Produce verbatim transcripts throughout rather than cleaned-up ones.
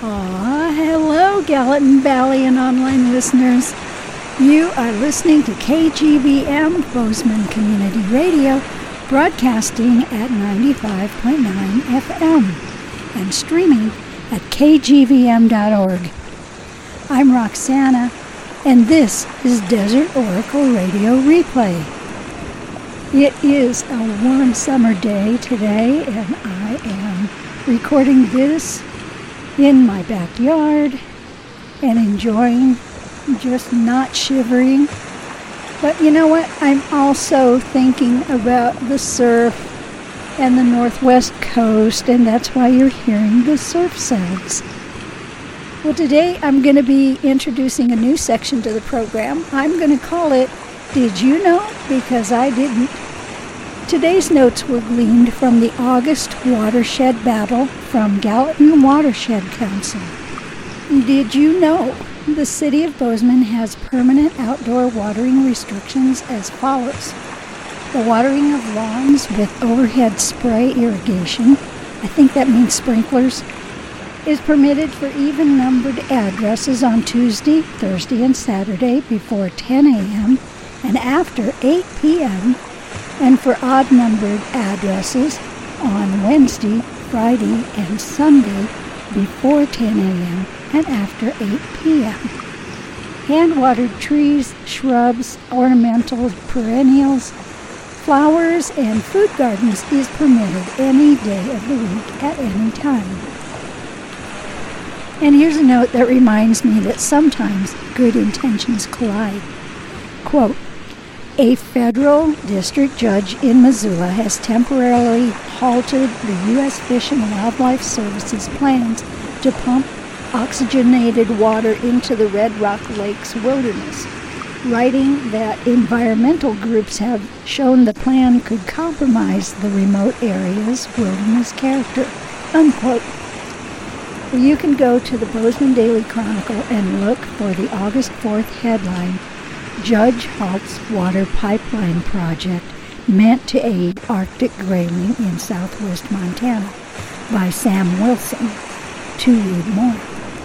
Aw, hello, Gallatin Valley and online listeners. You are listening to K G V M, Bozeman Community Radio, broadcasting at ninety-five point nine F M and streaming at k g v m dot org. I'm Roxana, and this is Desert Oracle Radio Replay. It is a warm summer day today, and I am recording this in my backyard and enjoying, just not shivering. But you know what? I'm also thinking about the surf and the northwest coast, and that's why you're hearing the surf sounds. Well, today I'm going to be introducing a new section to the program. I'm going to call it Did You Know? Because I didn't. Today's notes were gleaned from the August Watershed Battle from Gallatin Watershed Council. Did you know the city of Bozeman has permanent outdoor watering restrictions as follows? The watering of lawns with overhead spray irrigation, I think that means sprinklers, is permitted for even-numbered addresses on Tuesday, Thursday, and Saturday before ten a.m. and after eight p.m., and for odd-numbered addresses on Wednesday, Friday, and Sunday before ten a.m. and after eight p.m. Hand-watered trees, shrubs, ornamentals, perennials, flowers, and food gardens is permitted any day of the week at any time. And here's a note that reminds me that sometimes good intentions collide. Quote, a federal district judge in Missoula has temporarily halted the U S Fish and Wildlife Service's plans to pump oxygenated water into the Red Rock Lakes wilderness, writing that environmental groups have shown the plan could compromise the remote area's wilderness character. Unquote. Well, you can go to the Bozeman Daily Chronicle and look for the August fourth headline, Judge Halts Water Pipeline Project Meant to Aid Arctic Grayling in Southwest Montana by Sam Wilson, to read more.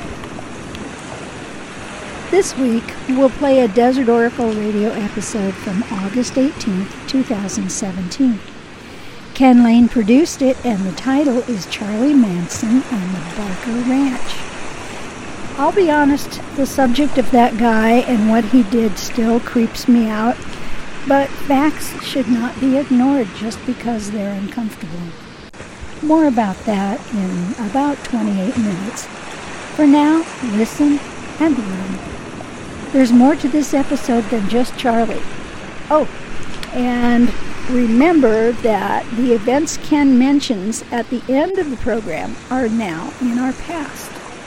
This week, we'll play a Desert Oracle radio episode from August eighteenth, twenty seventeen. Ken Lane produced it, and the title is Charlie Manson and the Barker Ranch. I'll be honest, the subject of that guy and what he did still creeps me out, but facts should not be ignored just because they're uncomfortable. More about that in about twenty-eight minutes. For now, listen and learn. There's more to this episode than just Charlie. Oh, and remember that the events Ken mentions at the end of the program are now in our past.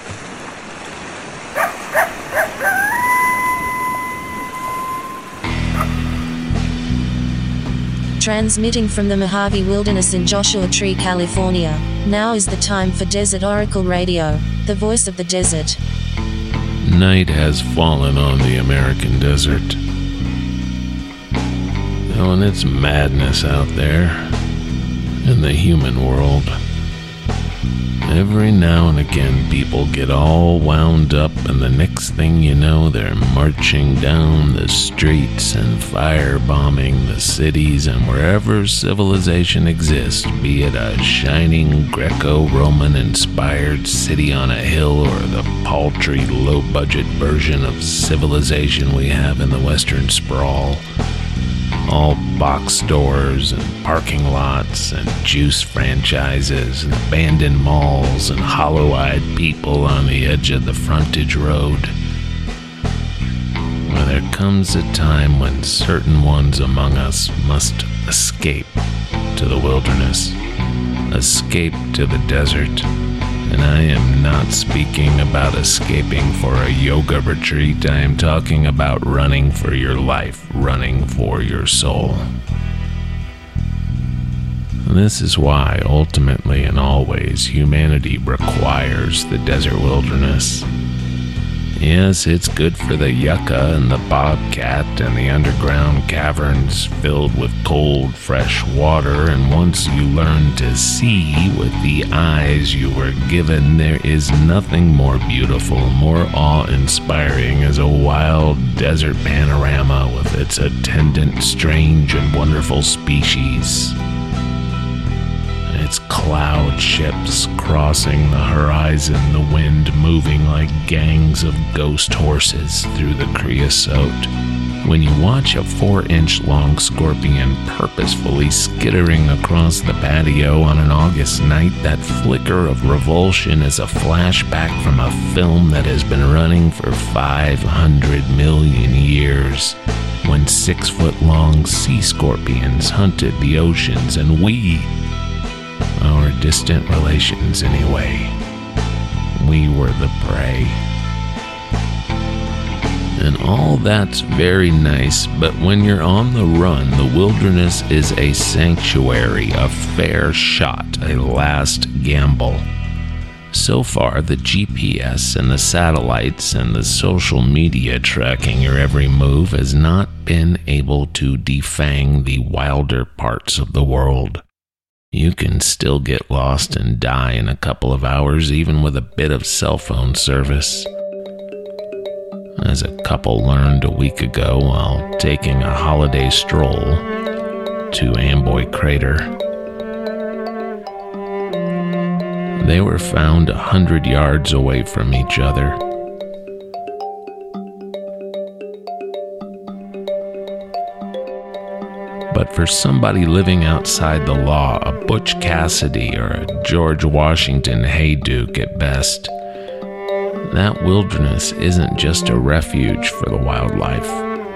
Transmitting from the Mojave Wilderness in Joshua Tree, California, now is the time for Desert Oracle Radio, the voice of the desert. Night has fallen on the American desert. Oh, and it's madness out there in the human world. Every now and again, people get all wound up, and the next thing you know, they're marching down the streets and firebombing the cities and wherever civilization exists, be it a shining Greco-Roman inspired city on a hill or the paltry, low-budget version of civilization we have in the Western sprawl. All box stores and parking lots and juice franchises and abandoned malls and hollow-eyed people on the edge of the frontage road. Well, there comes a time when certain ones among us must escape to the wilderness, escape to the desert. And I am not speaking about escaping for a yoga retreat. I am talking about running for your life, running for your soul. And this is why, ultimately and always, humanity requires the desert wilderness. Yes, it's good for the yucca and the bobcat and the underground caverns filled with cold, fresh water. And once you learn to see with the eyes you were given, there is nothing more beautiful, more awe-inspiring as a wild desert panorama with its attendant strange and wonderful species. Its cloud ships crossing the horizon, the wind moving like gangs of ghost horses through the creosote. When you watch a four-inch long scorpion purposefully skittering across the patio on an August night, that flicker of revulsion is a flashback from a film that has been running for five hundred million years, when six-foot-long sea scorpions hunted the oceans, and we, our distant relations anyway, we were the prey. And all that's very nice, but when you're on the run, the wilderness is a sanctuary, a fair shot, a last gamble. So far, the G P S and the satellites and the social media tracking your every move has not been able to defang the wilder parts of the world. You can still get lost and die in a couple of hours, even with a bit of cell phone service. As a couple learned a week ago while taking a holiday stroll to Amboy Crater. They were found a hundred yards away from each other. But for somebody living outside the law, a Butch Cassidy or a George Washington Hayduke at best, that wilderness isn't just a refuge for the wildlife.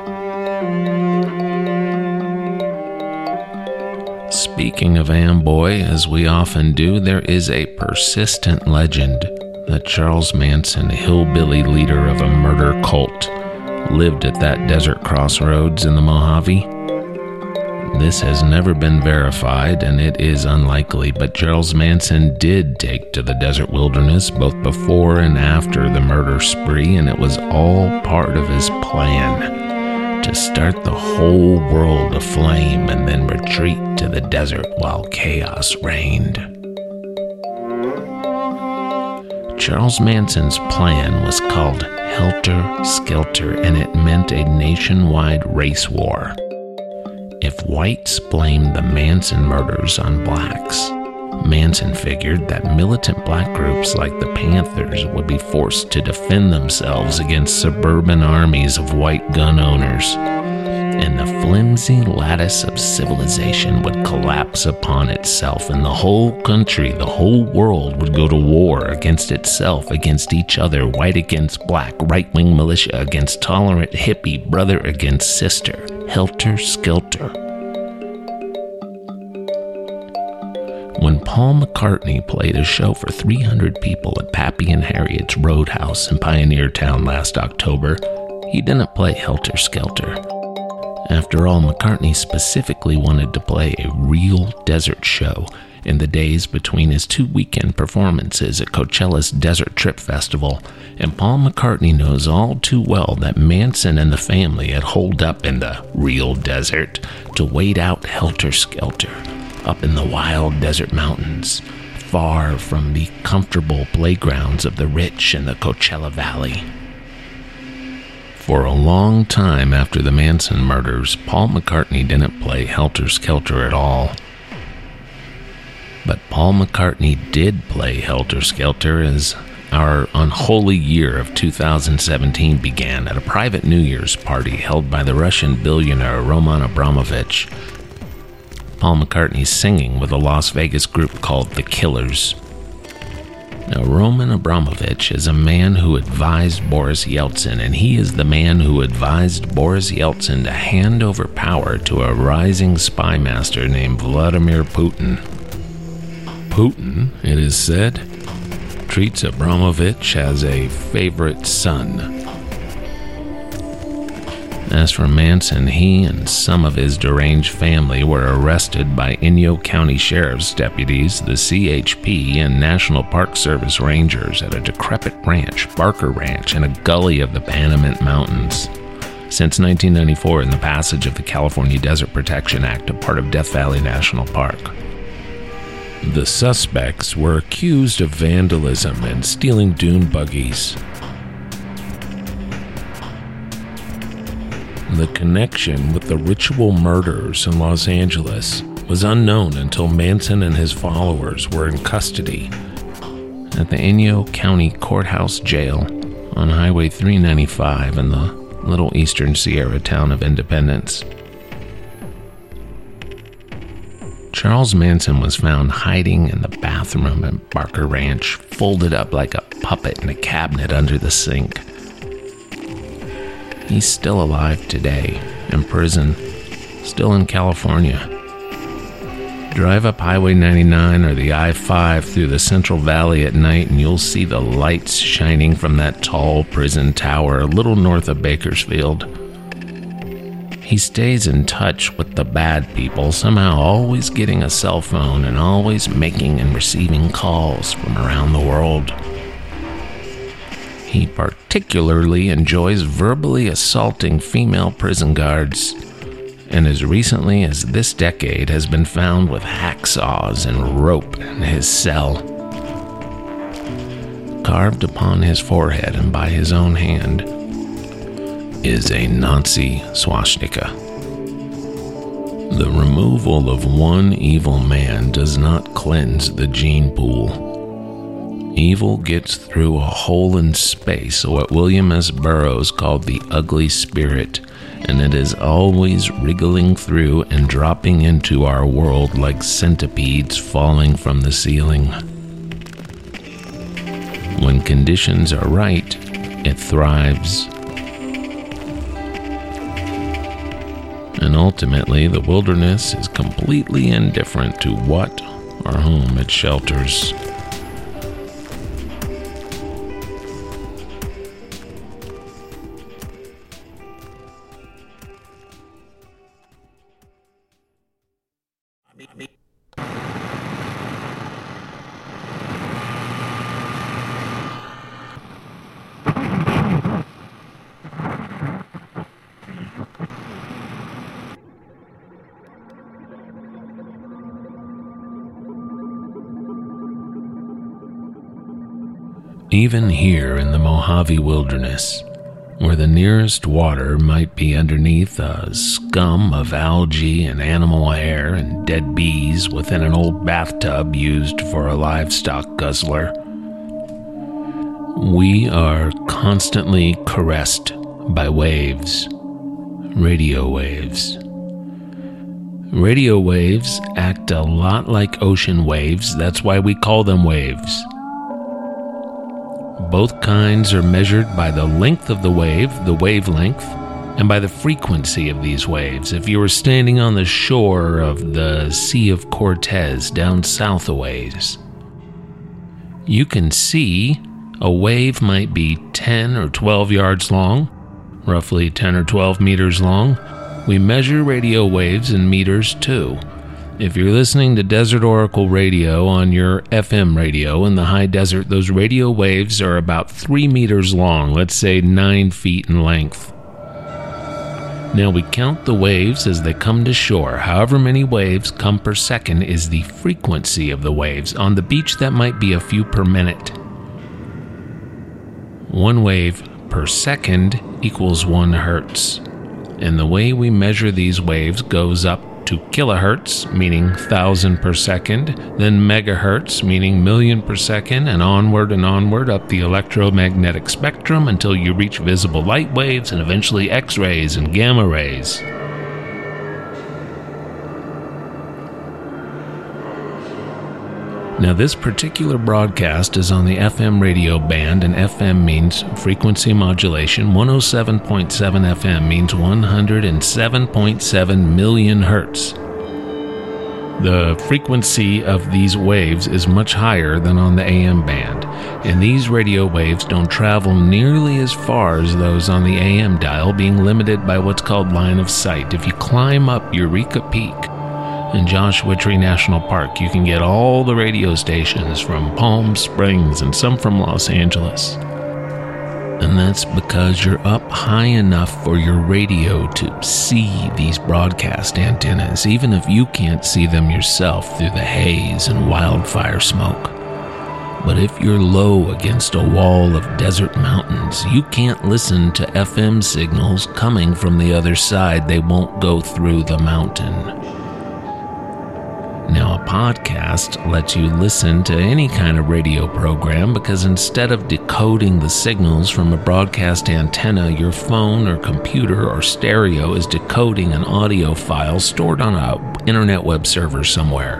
Speaking of Amboy, as we often do, there is a persistent legend that Charles Manson, hillbilly leader of a murder cult, lived at that desert crossroads in the Mojave. This has never been verified, and it is unlikely, but Charles Manson did take to the desert wilderness both before and after the murder spree, and it was all part of his plan to start the whole world aflame and then retreat to the desert while chaos reigned. Charles Manson's plan was called Helter Skelter, and it meant a nationwide race war. If whites blamed the Manson murders on blacks, Manson figured that militant black groups like the Panthers would be forced to defend themselves against suburban armies of white gun owners, and the flimsy lattice of civilization would collapse upon itself, and the whole country, the whole world would go to war against itself, against each other, white against black, right-wing militia against tolerant hippie, brother against sister. Helter Skelter. When Paul McCartney played a show for three hundred people at Pappy and Harriet's Roadhouse in Pioneer Town last October, he didn't play Helter Skelter. After all, McCartney specifically wanted to play a real desert show in the days between his two weekend performances at Coachella's Desert Trip Festival, and Paul McCartney knows all too well that Manson and the family had holed up in the real desert to wait out Helter Skelter up in the wild desert mountains, far from the comfortable playgrounds of the rich in the Coachella Valley. For a long time after the Manson murders, Paul McCartney didn't play Helter Skelter at all. But Paul McCartney did play Helter Skelter as our unholy year of two thousand seventeen began at a private New Year's party held by the Russian billionaire Roman Abramovich. Paul McCartney singing with a Las Vegas group called The Killers. Now, Roman Abramovich is a man who advised Boris Yeltsin, and he is the man who advised Boris Yeltsin to hand over power to a rising spy master named Vladimir Putin. Putin, it is said, treats Abramovich as a favorite son. As for Manson, he and some of his deranged family were arrested by Inyo County Sheriff's deputies, the C H P, and National Park Service rangers at a decrepit ranch, Barker Ranch, in a gully of the Panamint Mountains. Since nineteen ninety-four, in the passage of the California Desert Protection Act, a part of Death Valley National Park. The suspects were accused of vandalism and stealing dune buggies. The connection with the ritual murders in Los Angeles was unknown until Manson and his followers were in custody at the Inyo County Courthouse Jail on Highway three ninety-five in the little eastern Sierra town of Independence. Charles Manson was found hiding in the bathroom at Barker Ranch, folded up like a puppet in a cabinet under the sink. He's still alive today, in prison, still in California. Drive up Highway ninety-nine or the I five through the Central Valley at night and you'll see the lights shining from that tall prison tower a little north of Bakersfield. He stays in touch with the bad people, somehow always getting a cell phone and always making and receiving calls from around the world. He particularly enjoys verbally assaulting female prison guards, and as recently as this decade has been found with hacksaws and rope in his cell. Carved upon his forehead and by his own hand is a Nazi swastika. The removal of one evil man does not cleanse the gene pool. Evil gets through a hole in space, what William S. Burroughs called the ugly spirit, and it is always wriggling through and dropping into our world like centipedes falling from the ceiling. When conditions are right, it thrives. And ultimately, the wilderness is completely indifferent to what or whom it shelters. Even here in the Mojave Wilderness, where the nearest water might be underneath a scum of algae and animal hair and dead bees within an old bathtub used for a livestock guzzler, we are constantly caressed by waves, radio waves. Radio waves act a lot like ocean waves, that's why we call them waves. Both kinds are measured by the length of the wave, the wavelength, and by the frequency of these waves. If you were standing on the shore of the Sea of Cortez down south a ways, you can see a wave might be ten or twelve yards long, roughly ten or twelve meters long. We measure radio waves in meters too. If you're listening to Desert Oracle Radio on your F M radio in the high desert, those radio waves are about three meters long, let's say nine feet in length. Now we count the waves as they come to shore. However many waves come per second is the frequency of the waves. On the beach, that might be a few per minute. One wave per second equals one hertz. And the way we measure these waves goes up to kilohertz, meaning thousand per second, then megahertz, meaning million per second, and onward and onward up the electromagnetic spectrum until you reach visible light waves and eventually X-rays and gamma rays. Now, this particular broadcast is on the F M radio band, and F M means frequency modulation. one oh seven point seven F M means one hundred seven point seven million hertz. The frequency of these waves is much higher than on the A M band, and these radio waves don't travel nearly as far as those on the A M dial, being limited by what's called line of sight. If you climb up Eureka Peak in Joshua Tree National Park, you can get all the radio stations from Palm Springs and some from Los Angeles. And that's because you're up high enough for your radio to see these broadcast antennas, even if you can't see them yourself through the haze and wildfire smoke. But if you're low against a wall of desert mountains, you can't listen to F M signals coming from the other side. They won't go through the mountain. Now, a podcast lets you listen to any kind of radio program because instead of decoding the signals from a broadcast antenna, your phone or computer or stereo is decoding an audio file stored on an internet web server somewhere.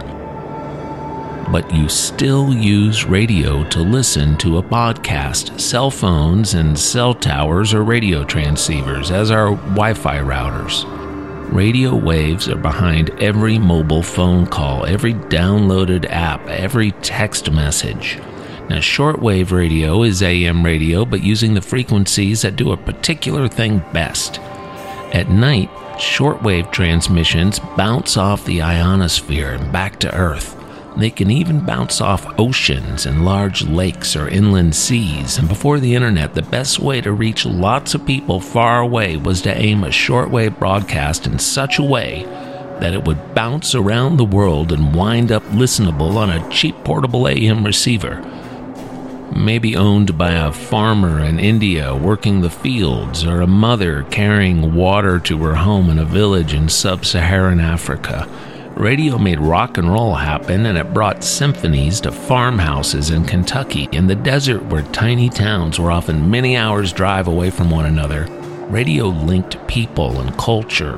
But you still use radio to listen to a podcast. Cell phones and cell towers are radio transceivers, as are Wi-Fi routers. Radio waves are behind every mobile phone call, every downloaded app, every text message. Now, shortwave radio is A M radio, but using the frequencies that do a particular thing best. At night, shortwave transmissions bounce off the ionosphere and back to Earth. They can even bounce off oceans and large lakes or inland seas. And before the internet, the best way to reach lots of people far away was to aim a shortwave broadcast in such a way that it would bounce around the world and wind up listenable on a cheap portable A M receiver. Maybe owned by a farmer in India working the fields, or a mother carrying water to her home in a village in sub-Saharan Africa. Radio made rock and roll happen, and it brought symphonies to farmhouses in Kentucky, in the desert where tiny towns were often many hours' drive away from one another. Radio linked people and culture.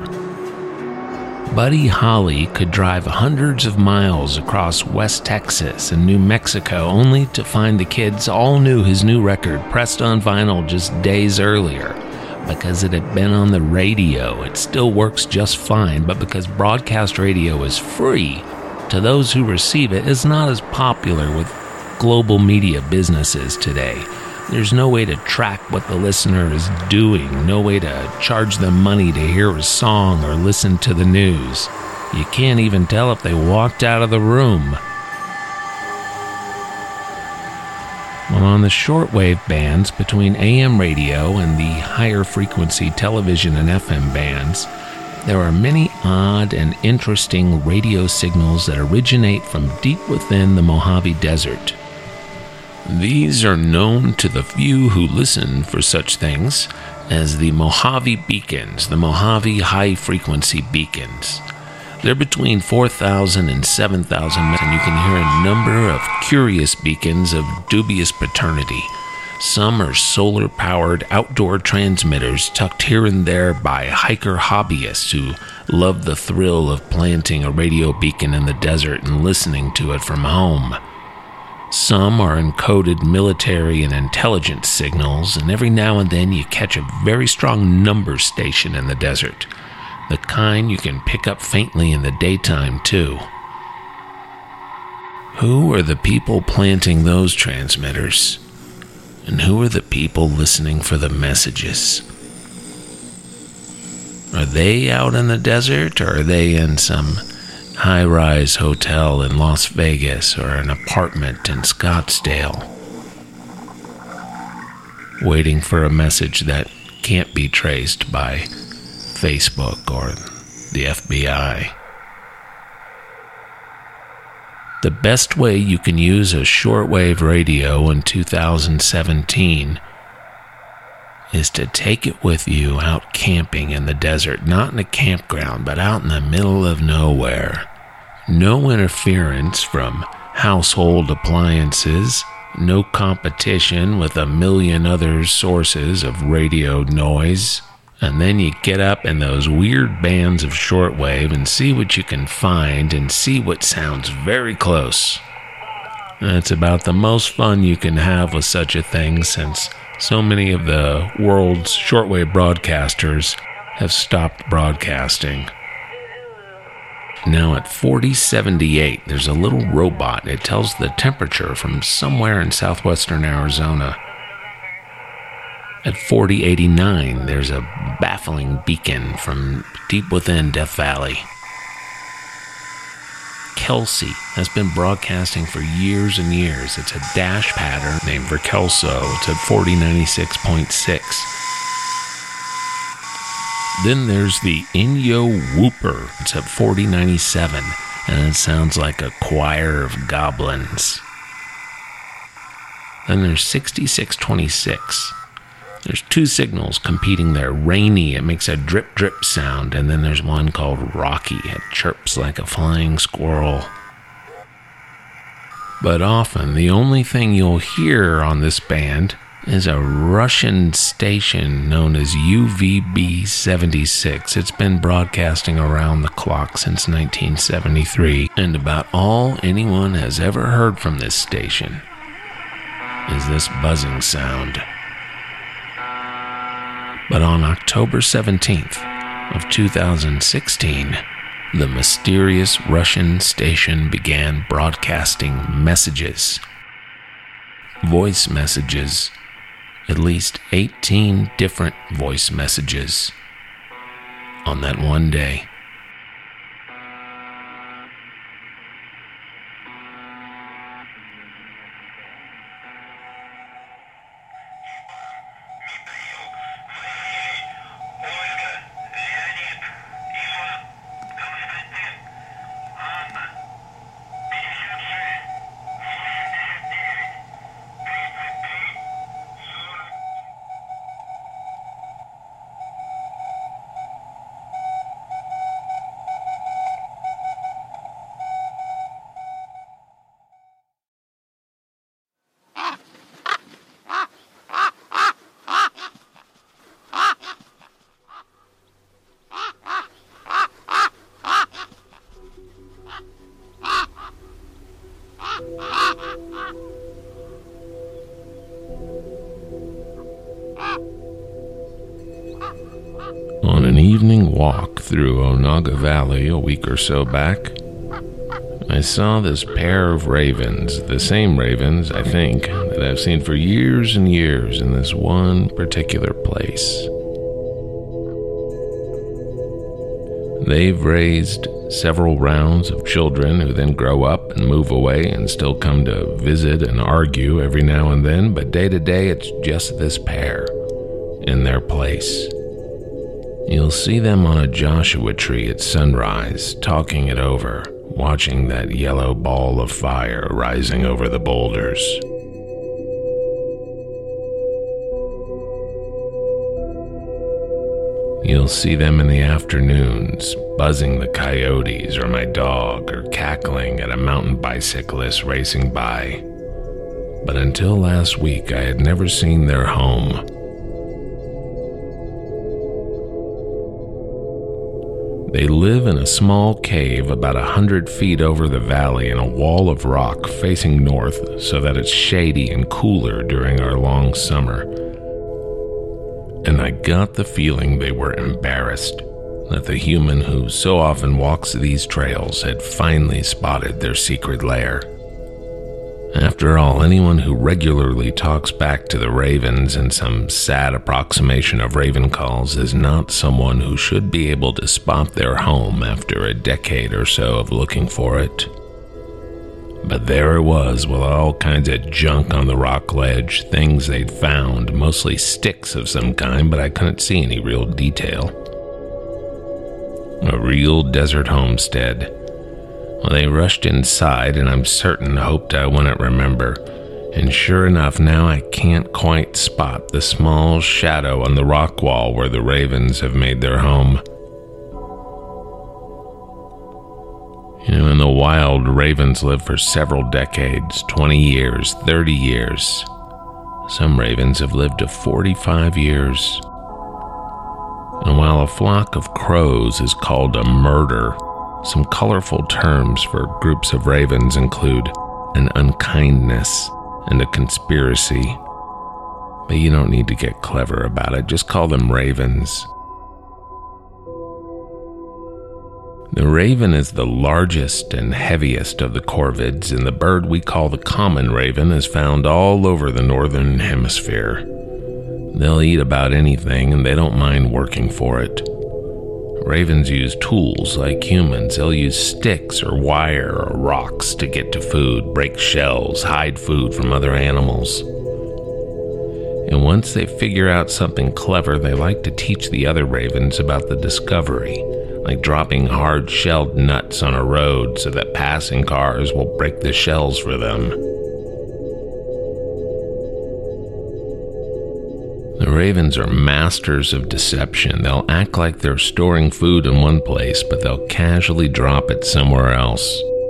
Buddy Holly could drive hundreds of miles across West Texas and New Mexico only to find the kids all knew his new record pressed on vinyl just days earlier. Because it had been on the radio, it still works just fine, but because broadcast radio is free to those who receive it, it's not as popular with global media businesses today. There's no way to track what the listener is doing, no way to charge them money to hear a song or listen to the news. You can't even tell if they walked out of the room. Well, on the shortwave bands between A M radio and the higher frequency television and F M bands, there are many odd and interesting radio signals that originate from deep within the Mojave Desert. These are known to the few who listen for such things as the Mojave Beacons, the Mojave High Frequency Beacons. They're between four thousand and seven thousand, and you can hear a number of curious beacons of dubious paternity. Some are solar-powered outdoor transmitters tucked here and there by hiker hobbyists who love the thrill of planting a radio beacon in the desert and listening to it from home. Some are encoded military and intelligence signals, and every now and then you catch a very strong number station in the desert. The kind you can pick up faintly in the daytime, too. Who are the people planting those transmitters? And who are the people listening for the messages? Are they out in the desert, or are they in some high-rise hotel in Las Vegas or an apartment in Scottsdale, waiting for a message that can't be traced by Facebook or the F B I? The best way you can use a shortwave radio in two thousand seventeen is to take it with you out camping in the desert, not in a campground, but out in the middle of nowhere. No interference from household appliances, no competition with a million other sources of radio noise. And then you get up in those weird bands of shortwave and see what you can find and see what sounds very close. That's about the most fun you can have with such a thing, since so many of the world's shortwave broadcasters have stopped broadcasting. Now at forty seventy-eight, there's a little robot. It tells the temperature from somewhere in southwestern Arizona. At forty eighty-nine, there's a baffling beacon from deep within Death Valley. Kelsey has been broadcasting for years and years. It's a dash pattern named for Kelso. It's at forty ninety-six point six. Then there's the Inyo Whooper. It's at forty ninety-seven, and it sounds like a choir of goblins. Then there's sixty-six twenty-six. There's two signals competing there. Rainy, it makes a drip drip sound, and then there's one called Rocky. It chirps like a flying squirrel. But often, the only thing you'll hear on this band is a Russian station known as U V B seventy-six. It's been broadcasting around the clock since nineteen seventy-three, and about all anyone has ever heard from this station is this buzzing sound. But on October seventeenth of two thousand sixteen, the mysterious Russian station began broadcasting messages. Voice messages. At least eighteen different voice messages on that one day. On an evening walk through Onaga Valley a week or so back, I saw this pair of ravens, the same ravens, I think, that I've seen for years and years in this one particular place. They've raised several rounds of children who then grow up and move away and still come to visit and argue every now and then, but day to day it's just this pair in their place. You'll see them on a Joshua tree at sunrise, talking it over, watching that yellow ball of fire rising over the boulders. You'll see them in the afternoons, buzzing the coyotes or my dog, or cackling at a mountain bicyclist racing by. But until last week, I had never seen their home. They live in a small cave about a hundred feet over the valley in a wall of rock facing north so that it's shady and cooler during our long summer. And I got the feeling they were embarrassed that the human who so often walks these trails had finally spotted their secret lair. After all, anyone who regularly talks back to the ravens in some sad approximation of raven calls is not someone who should be able to spot their home after a decade or so of looking for it. But there it was, with all kinds of junk on the rock ledge, things they'd found, mostly sticks of some kind, but I couldn't see any real detail. A real desert homestead. Well, they rushed inside, and I'm certain hoped I wouldn't remember. And sure enough, now I can't quite spot the small shadow on the rock wall where the ravens have made their home. You know, in the wild, ravens live for several decades, twenty years, thirty years. Some ravens have lived to forty-five years. And while a flock of crows is called a murder, some colorful terms for groups of ravens include an unkindness and a conspiracy. But you don't need to get clever about it, just call them ravens. The raven is the largest and heaviest of the corvids, and the bird we call the common raven is found all over the northern hemisphere. They'll eat about anything, and they don't mind working for it. Ravens use tools like humans. They'll use sticks or wire or rocks to get to food, break shells, hide food from other animals. And once they figure out something clever, they like to teach the other ravens about the discovery, like dropping hard-shelled nuts on a road so that passing cars will break the shells for them. The ravens are masters of deception. They'll act like they're storing food in one place, but they'll casually drop it somewhere else.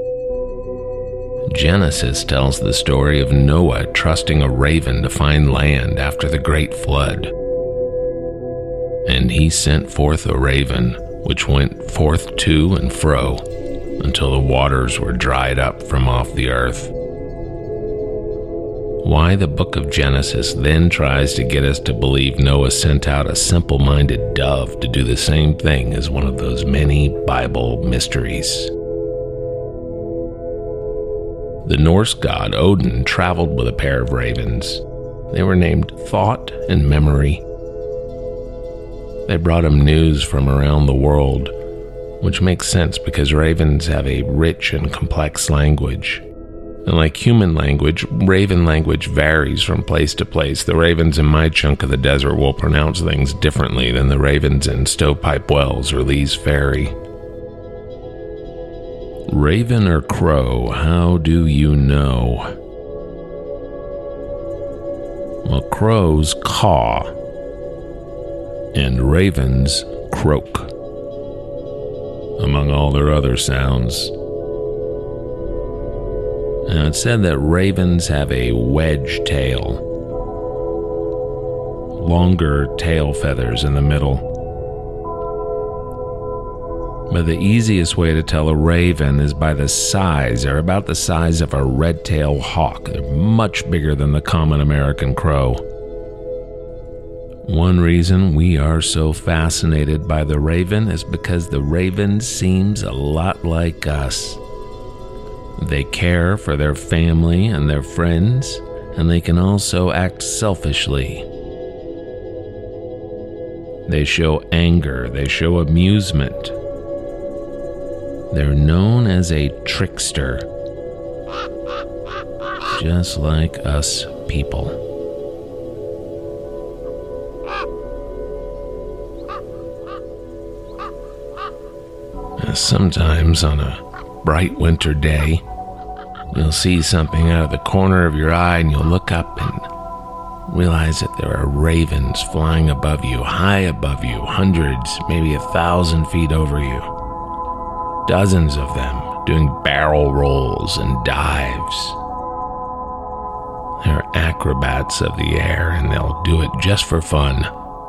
Genesis tells the story of Noah trusting a raven to find land after the great flood. And he sent forth a raven, which went forth to and fro until the waters were dried up from off the earth. Why the book of Genesis then tries to get us to believe Noah sent out a simple-minded dove to do the same thing is one of those many Bible mysteries. The Norse god Odin traveled with a pair of ravens. They were named Thought and Memory. They brought him news from around the world, which makes sense because ravens have a rich and complex language. And like human language, raven language varies from place to place. The ravens in my chunk of the desert will pronounce things differently than the ravens in Stovepipe Wells or Lee's Ferry. Raven or crow, how do you know? Well, crows caw, and ravens croak, among all their other sounds. Now, it's said that ravens have a wedge tail, longer tail feathers in the middle. But the easiest way to tell a raven is by the size. They're about the size of a red-tailed hawk. They're much bigger than the common American crow. One reason we are so fascinated by the raven is because the raven seems a lot like us. They care for their family and their friends, and they can also act selfishly. They show anger, they show amusement. They're known as a trickster, just like us people. And sometimes on a bright winter day, you'll see something out of the corner of your eye and you'll look up and realize that there are ravens flying above you, high above you, hundreds, maybe a thousand feet over you. Dozens of them doing barrel rolls and dives. They're acrobats of the air, and they'll do it just for fun.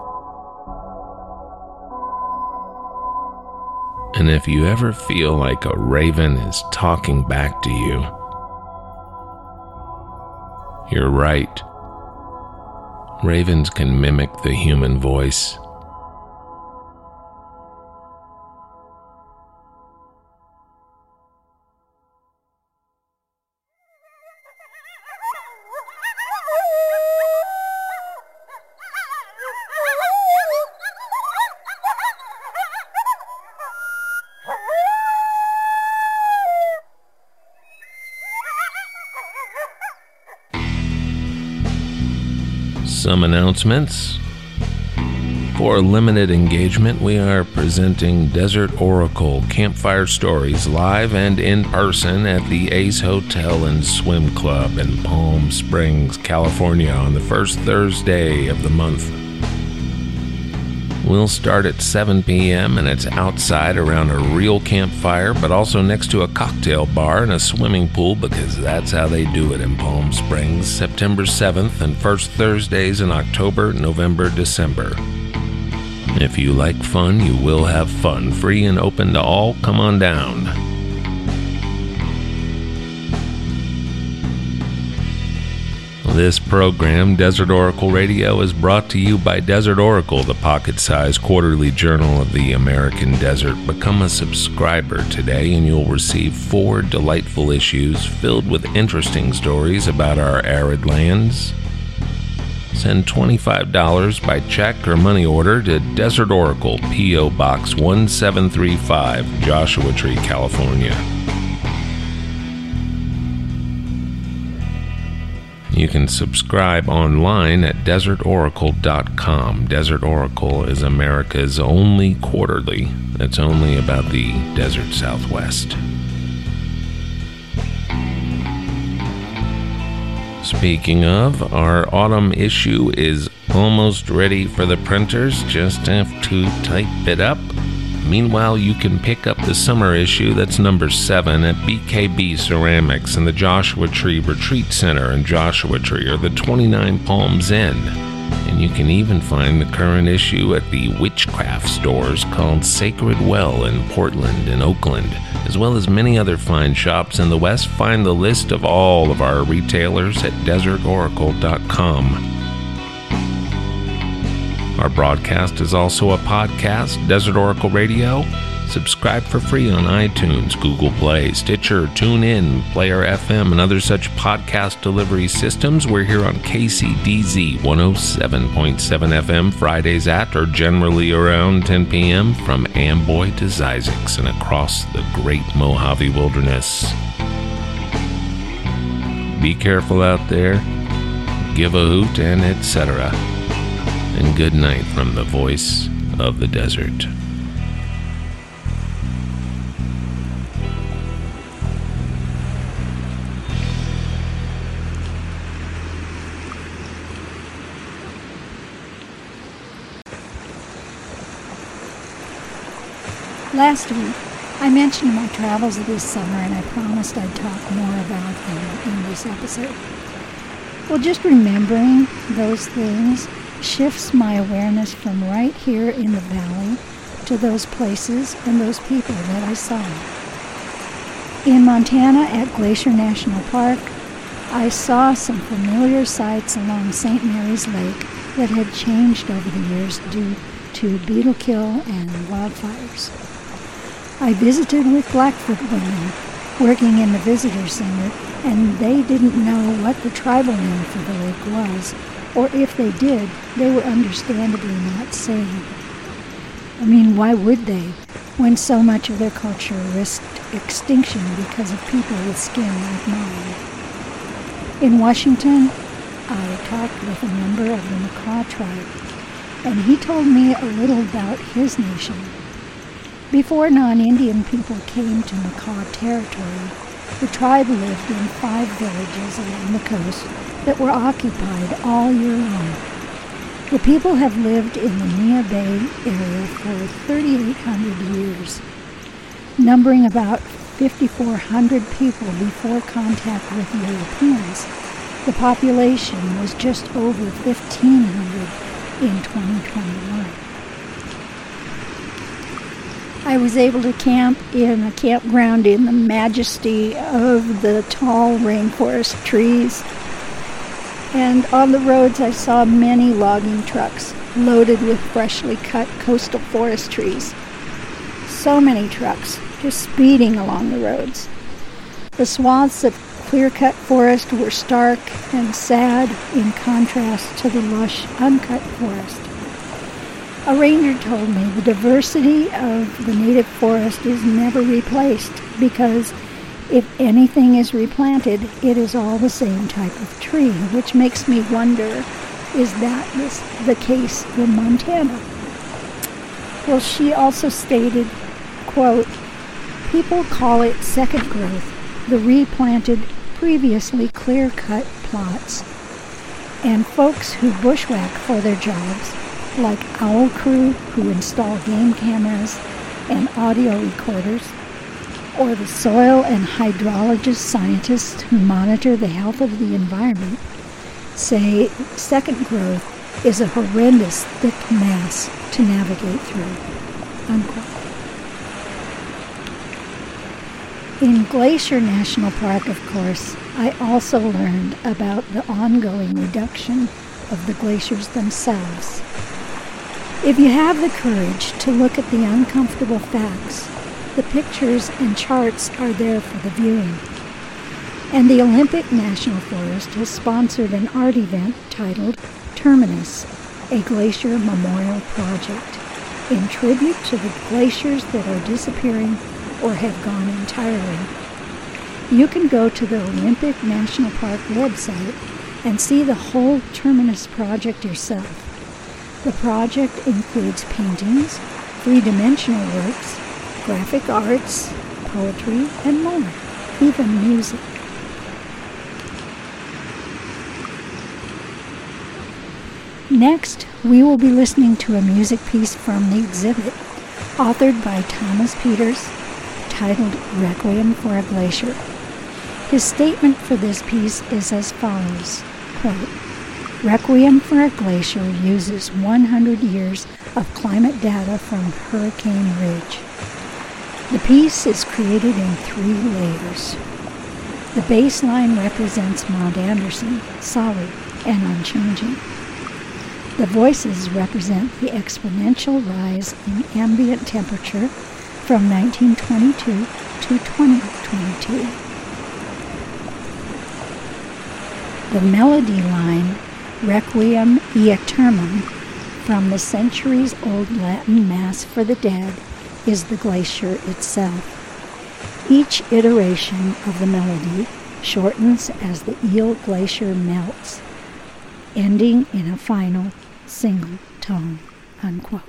And if you ever feel like a raven is talking back to you, you're right. Ravens can mimic the human voice. Some announcements. For limited engagement, we are presenting Desert Oracle Campfire Stories live and in person at the Ace Hotel and Swim Club in Palm Springs, California on the first Thursday of the month. We'll start at seven p.m. and it's outside around a real campfire, but also next to a cocktail bar and a swimming pool because that's how they do it in Palm Springs. September seventh and first Thursdays in October, November, December. If you like fun, you will have fun. Free and open to all. Come on down. This program, Desert Oracle Radio, is brought to you by Desert Oracle, the pocket-sized quarterly journal of the American desert. Become a subscriber today and you'll receive four delightful issues filled with interesting stories about our arid lands. Send twenty-five dollars by check or money order to Desert Oracle, P O. Box one seven three five, Joshua Tree, California. You can subscribe online at desert oracle dot com. Desert Oracle is America's only quarterly that's only about the desert Southwest. Speaking of, our autumn issue is almost ready for the printers. Just have to type it up. Meanwhile, you can pick up the summer issue, that's number seven, at B K B Ceramics in the Joshua Tree Retreat Center in Joshua Tree, or the twenty-nine Palms Inn. And you can even find the current issue at the witchcraft stores called Sacred Well in Portland and Oakland, as well as many other fine shops in the West. Find the list of all of our retailers at desert oracle dot com. Our broadcast is also a podcast, Desert Oracle Radio. Subscribe for free on iTunes, Google Play, Stitcher, TuneIn, Player F M, and other such podcast delivery systems. We're here on K C D Z one oh seven point seven F M Fridays at or generally around ten p.m. from Amboy to Zzyzx and across the great Mojave Wilderness. Be careful out there, give a hoot, and et cetera. And good night from the voice of the desert. Last week, I mentioned my travels this summer, and I promised I'd talk more about them in this episode. Well, just remembering those things shifts my awareness from right here in the valley to those places and those people that I saw. In Montana at Glacier National Park, I saw some familiar sights along Saint Mary's Lake that had changed over the years due to beetle kill and wildfires. I visited with Blackfoot women working in the visitor center, and they didn't know what the tribal name for the lake was, or if they did, they were understandably not saying. I mean, why would they, when so much of their culture risked extinction because of people with skin like mine? In Washington, I talked with a member of the Makah tribe, and he told me a little about his nation. Before non-Indian people came to Makah territory, the tribe lived in five villages along the coast that were occupied all year long. The people have lived in the Neah Bay area for thirty-eight hundred years, numbering about fifty-four hundred people before contact with Europeans. The population was just over fifteen hundred in twenty twenty-one. I was able to camp in a campground in the majesty of the tall rainforest trees. And on the roads I saw many logging trucks loaded with freshly cut coastal forest trees. So many trucks just speeding along the roads. The swaths of clear-cut forest were stark and sad in contrast to the lush, uncut forest. A ranger told me the diversity of the native forest is never replaced because if anything is replanted, it is all the same type of tree, which makes me wonder, is that this the case in Montana? Well, she also stated, quote, people call it second growth, the replanted, previously clear-cut plots. And folks who bushwhack for their jobs, like Owl Crew, who install game cameras and audio recorders, or the soil and hydrologist scientists who monitor the health of the environment, say second growth is a horrendous thick mass to navigate through. Unquote. In Glacier National Park, of course, I also learned about the ongoing reduction of the glaciers themselves. If you have the courage to look at the uncomfortable facts, the pictures and charts are there for the viewing. And the Olympic National Forest has sponsored an art event titled Terminus, a Glacier Memorial Project, in tribute to the glaciers that are disappearing or have gone entirely. You can go to the Olympic National Park website and see the whole Terminus project yourself. The project includes paintings, three-dimensional works, graphic arts, poetry, and more, even music. Next, we will be listening to a music piece from the exhibit, authored by Thomas Peters, titled Requiem for a Glacier. His statement for this piece is as follows, quote, Requiem for a Glacier uses one hundred years of climate data from Hurricane Ridge. The piece is created in three layers. The bass line represents Mount Anderson, solid and unchanging. The voices represent the exponential rise in ambient temperature from nineteen twenty-two to twenty twenty-two. The melody line, Requiem Aeternam, from the centuries-old Latin Mass for the Dead, is the glacier itself. Each iteration of the melody shortens as the Eel Glacier melts, ending in a final single tone, unquote.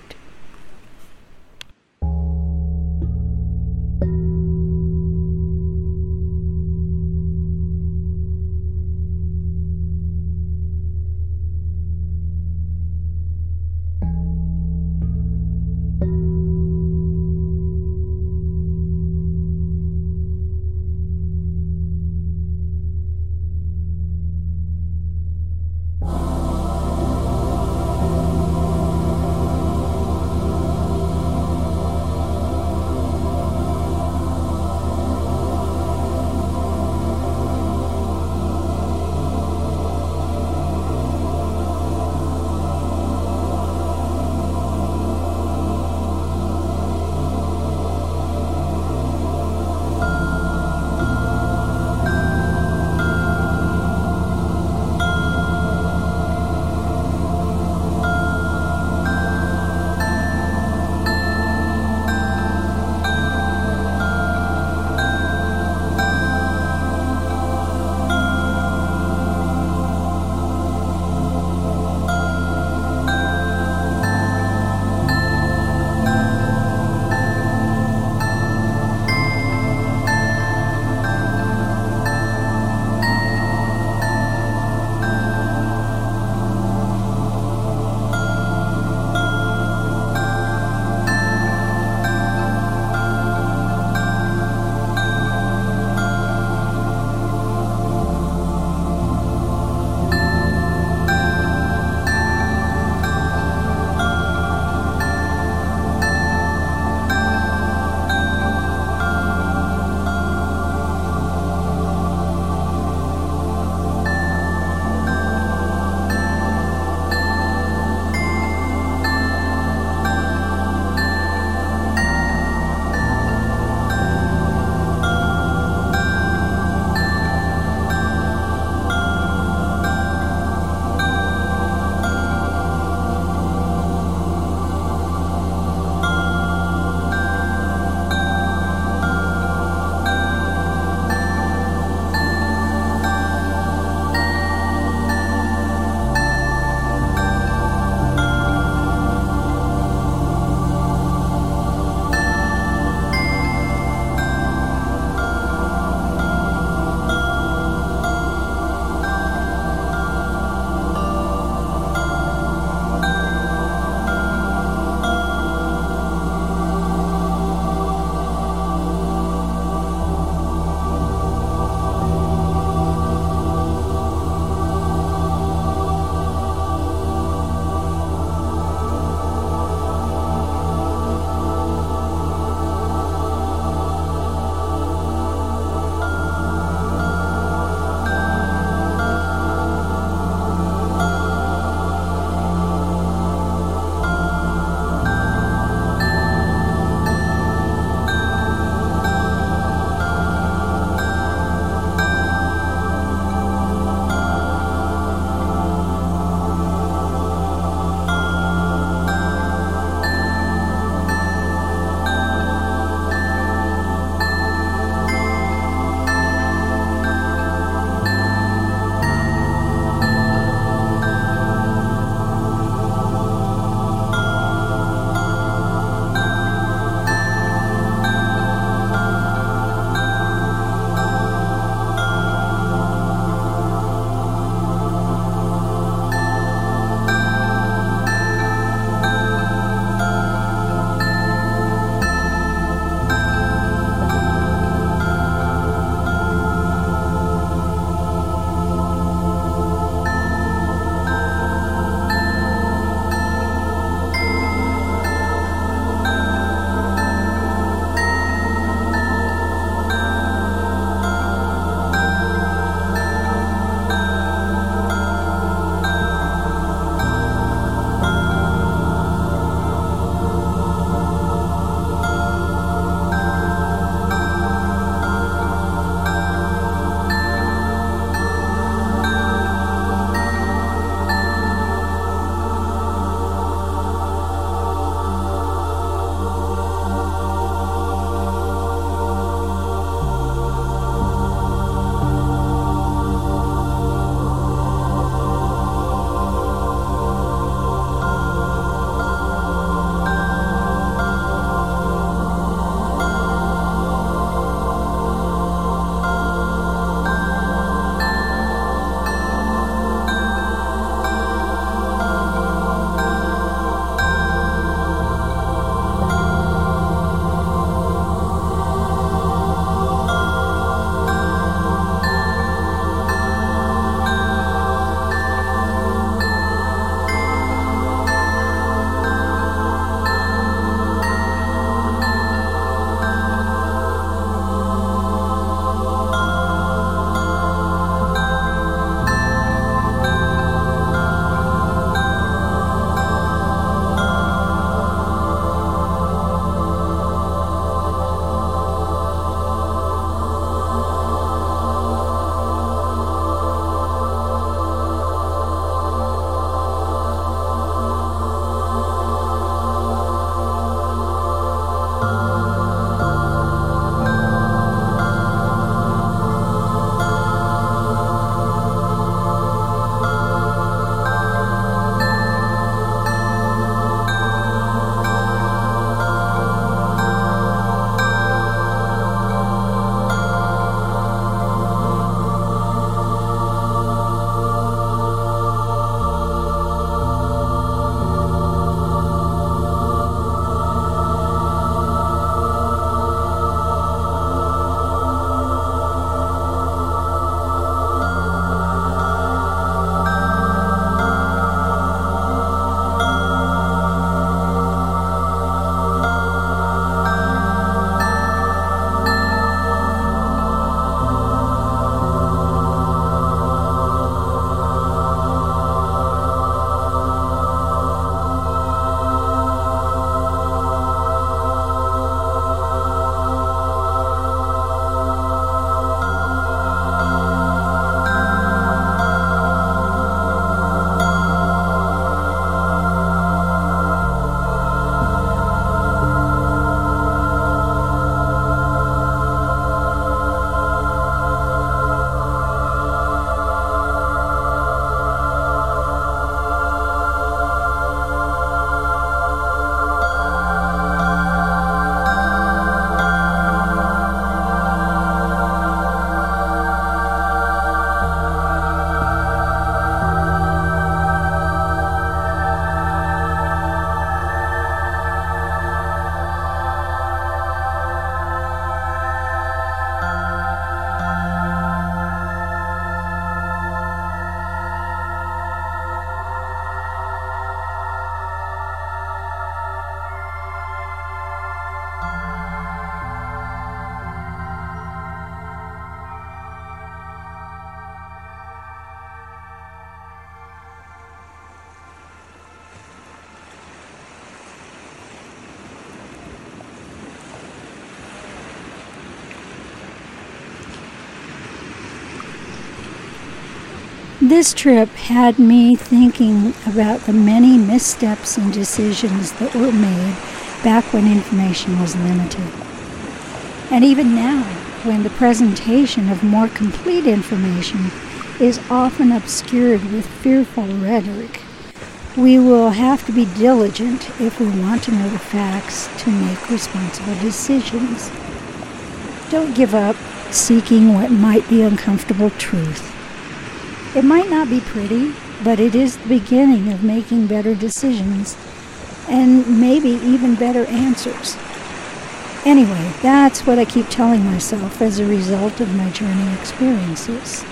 This trip had me thinking about the many missteps and decisions that were made back when information was limited. And even now, when the presentation of more complete information is often obscured with fearful rhetoric, we will have to be diligent if we want to know the facts to make responsible decisions. Don't give up seeking what might be uncomfortable truth. It might not be pretty, but it is the beginning of making better decisions and maybe even better answers. Anyway, that's what I keep telling myself as a result of my journey experiences.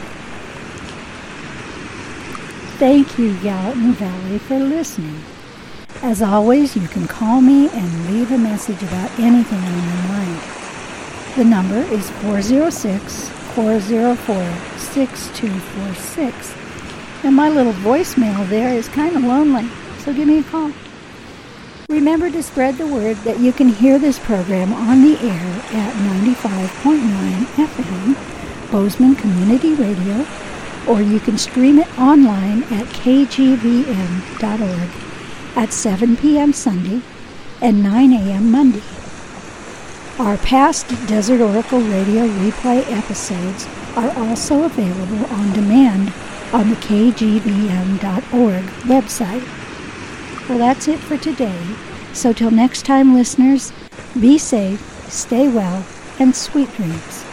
Thank you, Gallatin Valley, for listening. As always, you can call me and leave a message about anything on your mind. The number is four oh six, four oh four, six two four six. And my little voicemail there is kind of lonely, so give me a call. Remember to spread the word that you can hear this program on the air at ninety-five point nine F M, Bozeman Community Radio, or you can stream it online at k g v m dot org at seven p.m. Sunday and nine a.m. Monday. Our past Desert Oracle Radio replay episodes are also available on demand on the k g v m dot org website. Well, that's it for today. So till next time, listeners, be safe, stay well, and sweet dreams.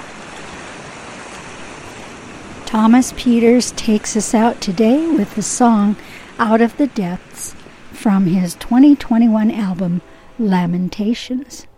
Thomas Peters takes us out today with the song Out of the Depths from his twenty twenty-one album, Lamentations.